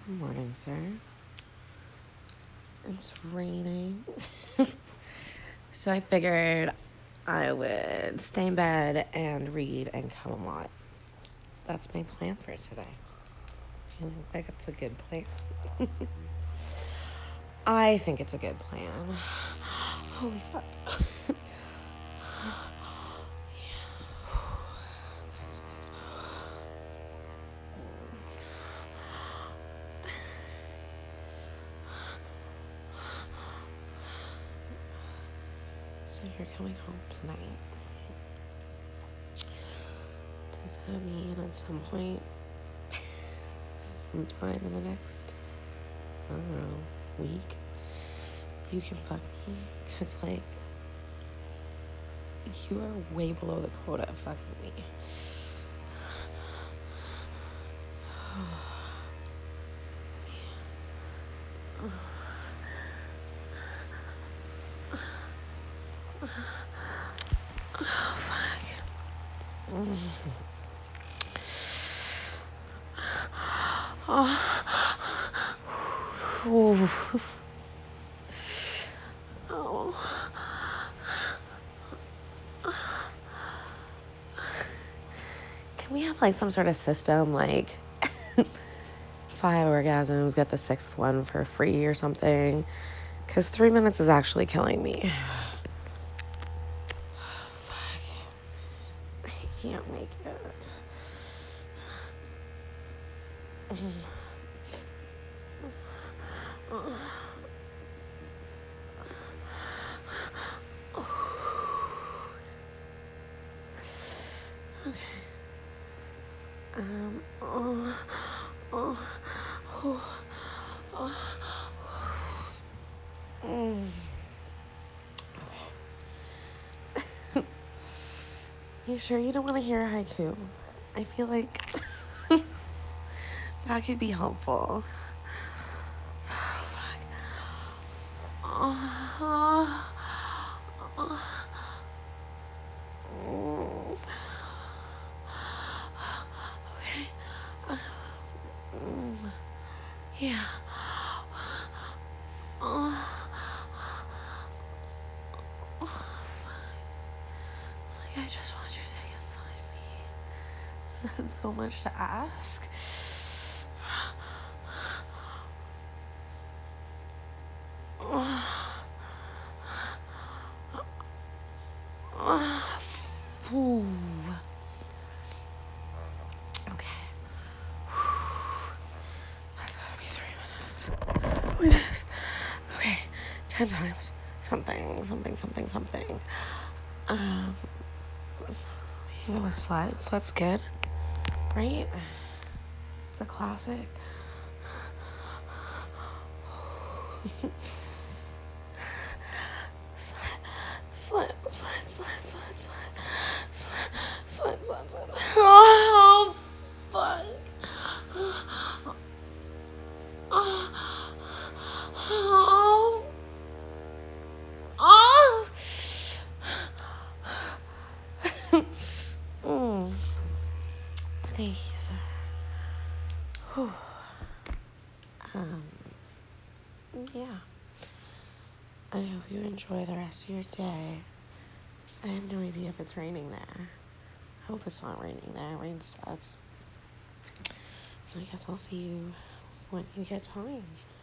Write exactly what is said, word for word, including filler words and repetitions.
Good morning, sir. It's raining. So I figured I would stay in bed and read and come a lot. That's my plan for today. Feeling like it's a good plan. I think it's a good plan. Holy fuck. That's nice. So you're coming home tonight. Does that mean at some point, sometime in the next, I don't know, week, you can fuck me? Because, like, you are way below the quota of fucking me. Oh, fuck. Oh. Oh. Can we have, like, some sort of system, like, five orgasms, get the sixth one for free or something? Because three minutes is actually killing me. Fuck. I can't make it. Okay. Um. Oh. Oh. Oh. Oh. Mm. Okay. You sure you don't want to hear a haiku? I feel like that could be helpful. Oh, fuck. Oh. Oh. Mm. Okay. Uh, mm. Yeah. Oh. Oh. Like, I just want you to get inside me. Is that so much to ask? Ooh. Okay. That's gotta be three minutes. We just, okay, ten times. Something, something, something, something. Um, we can go with sluts. That's good, right? It's a classic. Slut, slut, slut, slut, slut, slut, slut, slut, slut. Oh, fuck. Oh. Oh. Oh. Mm. Thank you, sir. Whew. Um, yeah. I hope you enjoy the rest of your day. I have no idea if it's raining there. I hope it's not raining there. Rain sucks. I guess I'll see you when you get time.